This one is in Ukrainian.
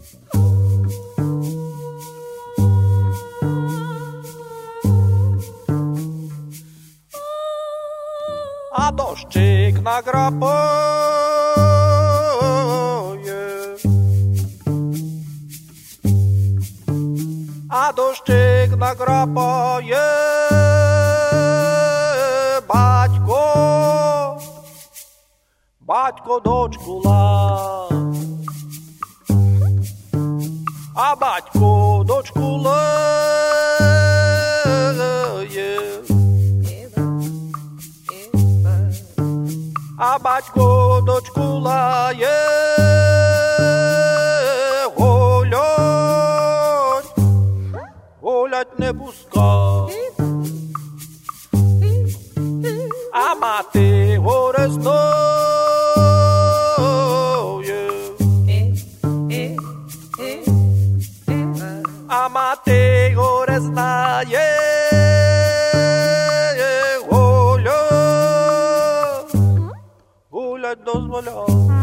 A deszczyk nagrapuje, a deszczyk nagrapuje, батько дочку лає, а батько дочку лає, а батько дочку лає, гулять не пускає, а мати горе знає, а мати горе знає, гулять дозволяє.